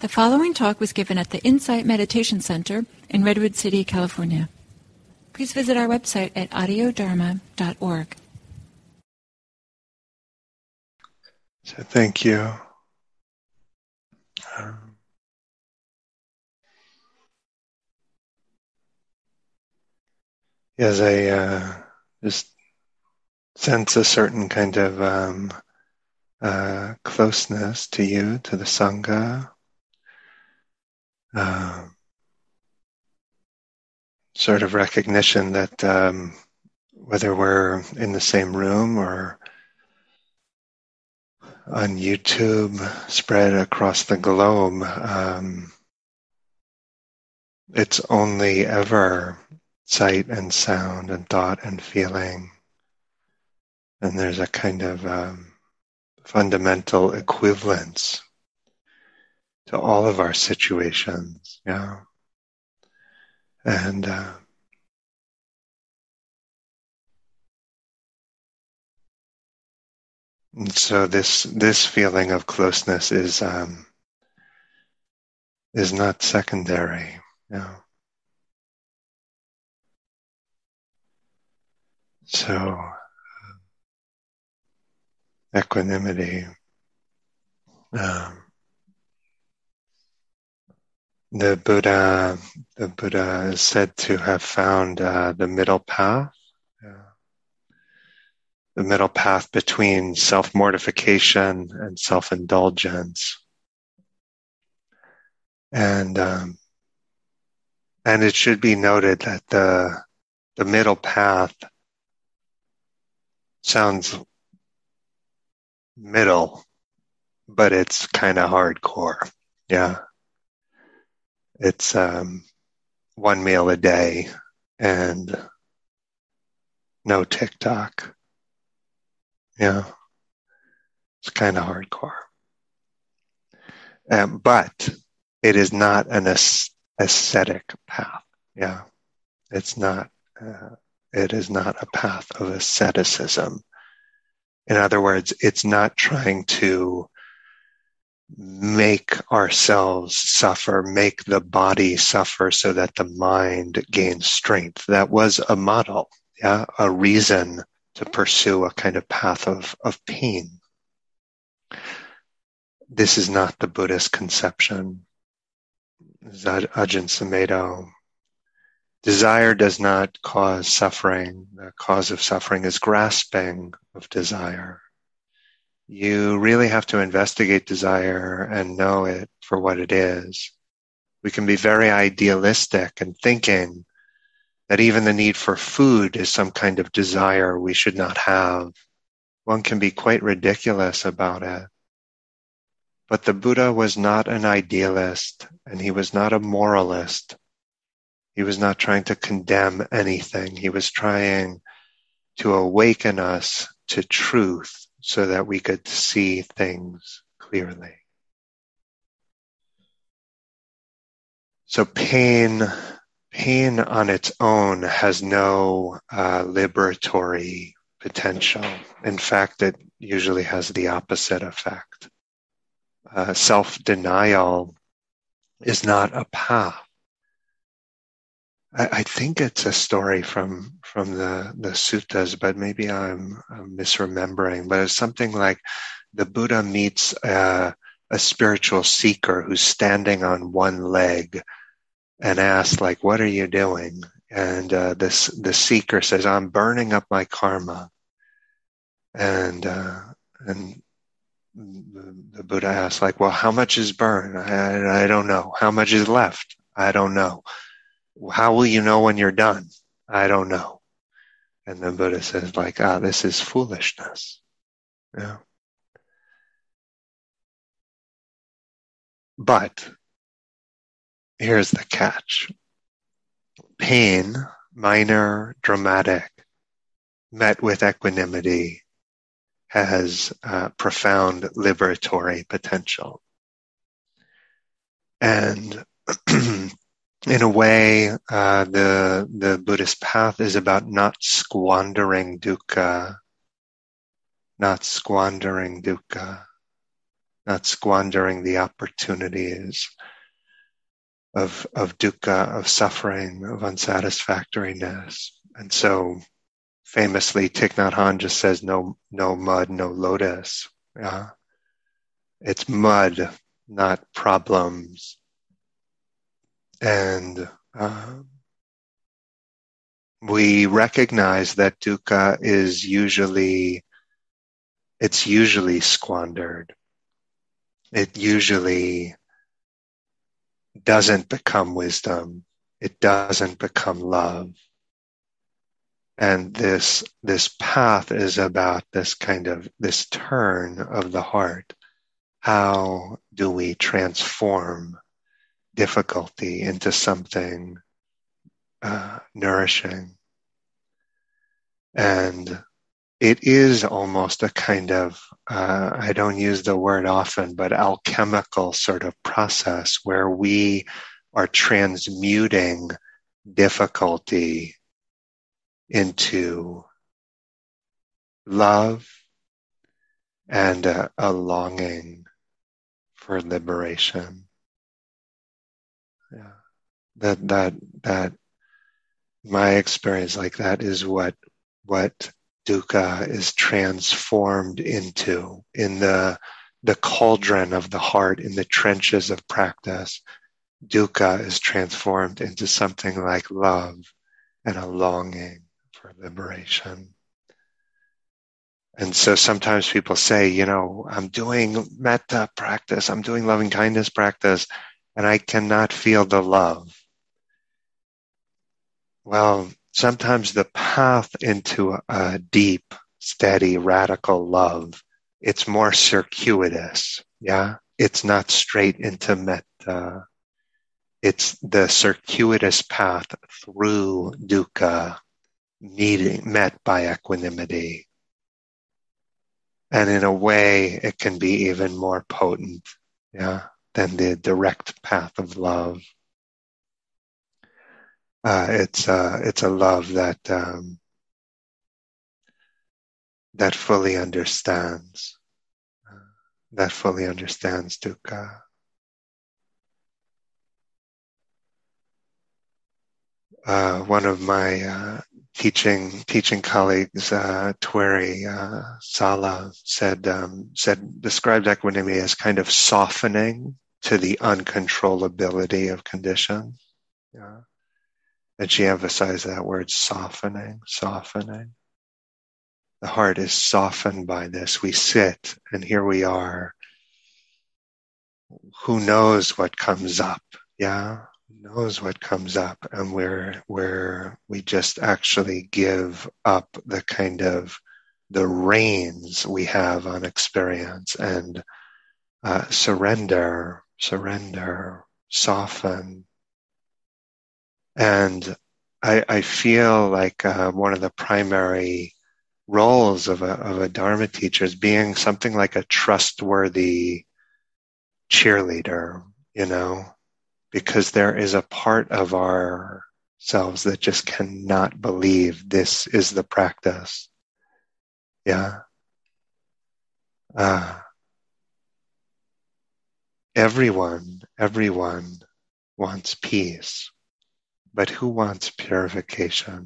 The following talk was given at the Insight Meditation Center in Redwood City, California. Please visit our website at audiodharma.org. So thank you. As I just sense a certain kind of closeness to you, to the Sangha, sort of recognition that whether we're in the same room or on YouTube, spread across the globe, it's only ever sight and sound and thought and feeling. And there's a kind of fundamental equivalence to all of our situations, yeah. And so this feeling of closeness is not secondary, yeah. So equanimity. The Buddha is said to have found the middle path. The middle path between self-mortification and self-indulgence. And it should be noted that the middle path sounds middle, but it's kind of hardcore. Yeah. It's one meal a day and no TikTok. Yeah. It's kind of hardcore. But it is not an ascetic path. Yeah. It's not, it is not a path of asceticism. In other words, it's not trying to make ourselves suffer, make the body suffer so that the mind gains strength. That was a model, yeah, a reason to pursue a kind of path of pain. This is not the Buddhist conception. Ajahn Sumedho. Desire does not cause suffering. The cause of suffering is grasping of desire. You really have to investigate desire and know it for what it is. We can be very idealistic in thinking that even the need for food is some kind of desire we should not have. One can be quite ridiculous about it. But the Buddha was not an idealist, and he was not a moralist. He was not trying to condemn anything. He was trying to awaken us to truth so that we could see things clearly. So pain on its own has no liberatory potential. In fact, it usually has the opposite effect. Self-denial is not a path. I think it's a story from the suttas, but maybe I'm misremembering. But it's something like the Buddha meets a spiritual seeker who's standing on one leg and asks, like, "What are you doing?" And the seeker says, "I'm burning up my karma." And the Buddha asks, like, "Well, how much is burned?" I don't know. "How much is left?" "I don't know." "How will you know when you're done?" "I don't know." And the Buddha says, like, this is foolishness. Yeah. But here's the catch. Pain, minor, dramatic, met with equanimity, has profound liberatory potential. And in a way, the Buddhist path is about not squandering dukkha. not squandering the opportunities of dukkha, of suffering, of unsatisfactoriness. And so famously, Thich Nhat Hanh just says, no mud, no lotus. Yeah. It's mud, not problems. And we recognize that dukkha is usually squandered. It usually doesn't become wisdom. It doesn't become love. And this path is about this turn of the heart. How do we transform difficulty into something nourishing? And it is almost a kind of, I don't use the word often, but alchemical sort of process where we are transmuting difficulty into love and a longing for liberation. Yeah. That my experience like that is what dukkha is transformed into in the cauldron of the heart, in the trenches of practice. Dukkha is transformed into something like love and a longing for liberation. And so sometimes people say, I'm doing metta practice, I'm doing loving kindness practice, and I cannot feel the love. Well, sometimes the path into a deep, steady, radical love, it's more circuitous, yeah? It's not straight into metta. It's the circuitous path through dukkha, met by equanimity. And in a way, it can be even more potent, yeah, than the direct path of love. It's a love that fully understands dukkha. One of my teaching colleagues, Tweri Sala, described equanimity as kind of softening to the uncontrollability of conditions. Yeah. And she emphasized that word, softening. The heart is softened by this. We sit, and here we are. Who knows what comes up? Yeah, who knows what comes up, and we just actually give up the reins we have on experience and surrender, soften. And I feel like one of the primary roles of a Dharma teacher is being something like a trustworthy cheerleader, because there is a part of ourselves that just cannot believe this is the practice. Yeah. Everyone wants peace, but who wants purification?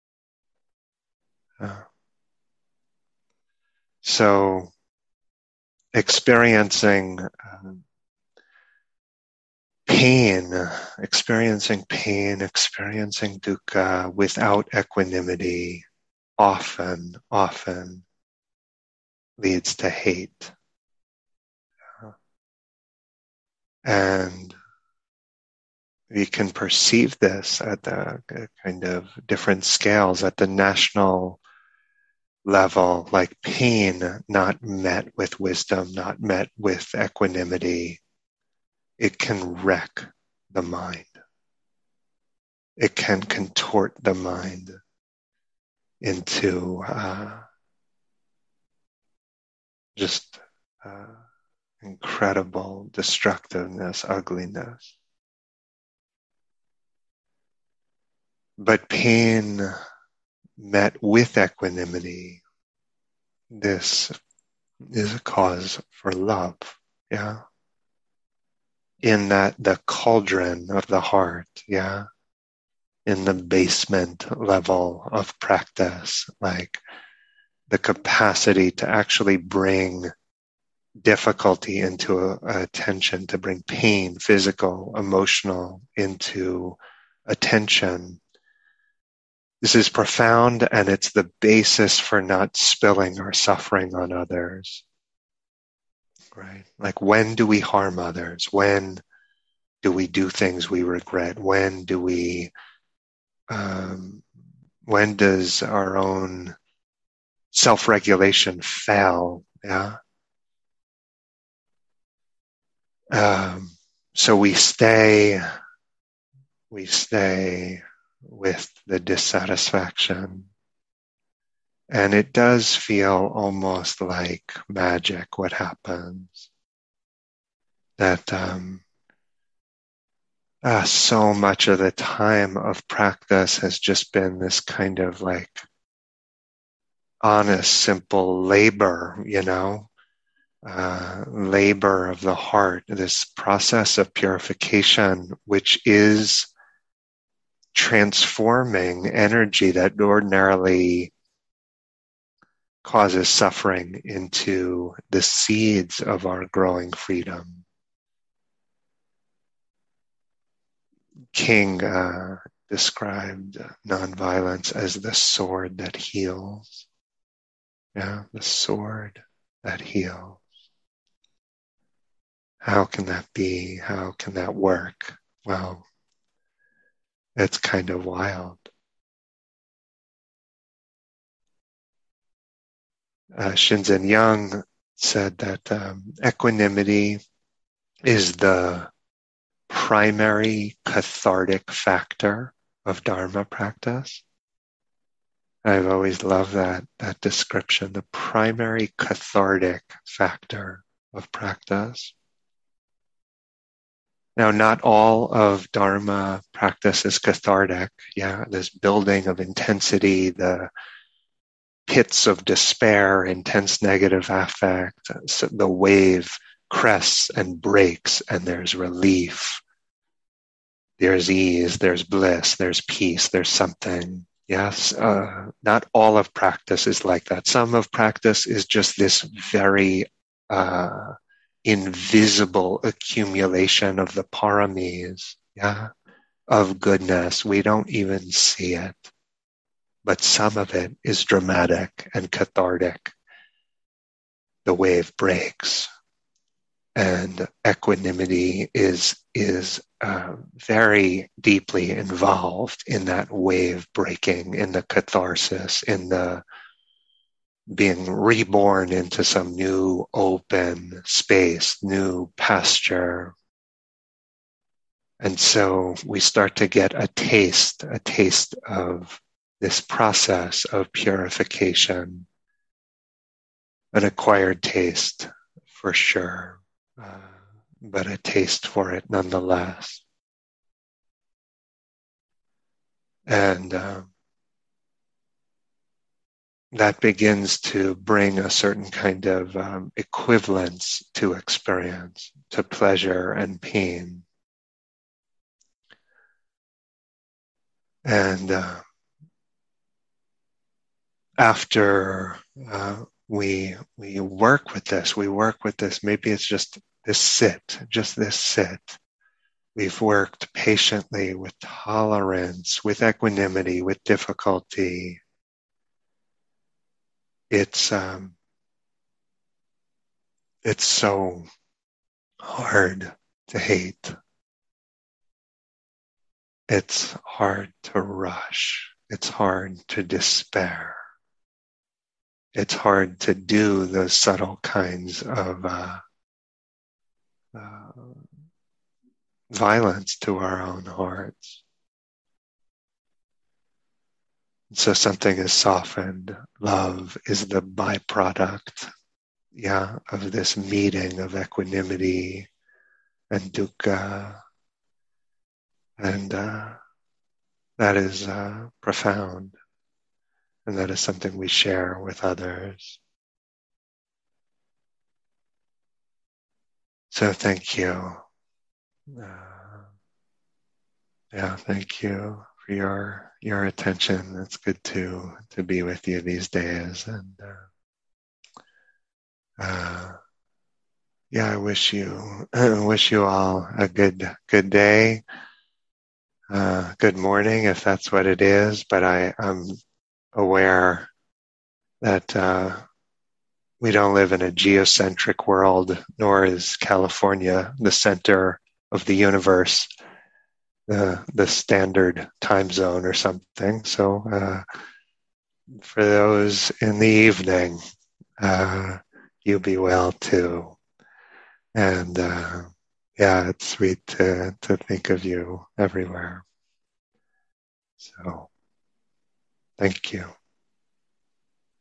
So experiencing pain, experiencing dukkha without equanimity often leads to hate. And we can perceive this at the kind of different scales at the national level, like pain not met with wisdom, not met with equanimity. It can wreck the mind. It can contort the mind into just incredible destructiveness, ugliness. But pain met with equanimity, this is a cause for love. yeah, in the cauldron of the heart, yeah, in the basement level of practice, like the capacity to actually bring difficulty into attention, to bring pain, physical, emotional, into attention. This is profound, and it's the basis for not spilling our suffering on others. Right? Like, when do we harm others? When do we do things we regret? When does our own self-regulation fail? Yeah. So we stay with the dissatisfaction. And it does feel almost like magic what happens. That so much of the time of practice has just been this kind of like honest, simple labor, labor of the heart, this process of purification, which is transforming energy that ordinarily causes suffering into the seeds of our growing freedom. King described nonviolence as the sword that heals. Yeah, the sword that heals. How can that be? How can that work? Well, it's kind of wild. Shinzen Young said that equanimity is the primary cathartic factor of Dharma practice. I've always loved that description, the primary cathartic factor of practice. Now, not all of Dharma practice is cathartic. Yeah, this building of intensity, the pits of despair, intense negative affect, so the wave crests and breaks, and there's relief. There's ease, there's bliss, there's peace, there's something. Yes, not all of practice is like that. Some of practice is just this very invisible accumulation of the paramis, yeah, of goodness. We don't even see it. But some of it is dramatic and cathartic. The wave breaks, and equanimity is very deeply involved in that wave breaking, in the catharsis, in the being reborn into some new open space, new pasture. And so we start to get a taste of this process of purification, an acquired taste for sure, but a taste for it nonetheless. And that begins to bring a certain kind of equivalence to experience, to pleasure and pain. And after we work with this, maybe it's just this sit. We've worked patiently with tolerance, with equanimity, with difficulty. It's so hard to hate. It's hard to rush. It's hard to despair. It's hard to do those subtle kinds of violence to our own hearts. So something is softened. Love is the byproduct, of this meeting of equanimity and dukkha. And that is profound. And that is something we share with others. So thank you. Thank you for your attention. It's good to be with you these days, and I wish you all a good day, good morning if that's what it is. But I'm aware that we don't live in a geocentric world, nor is California the center of the universe, the standard time zone or something. So for those in the evening, you be well too. And it's sweet to think of you everywhere. So thank you.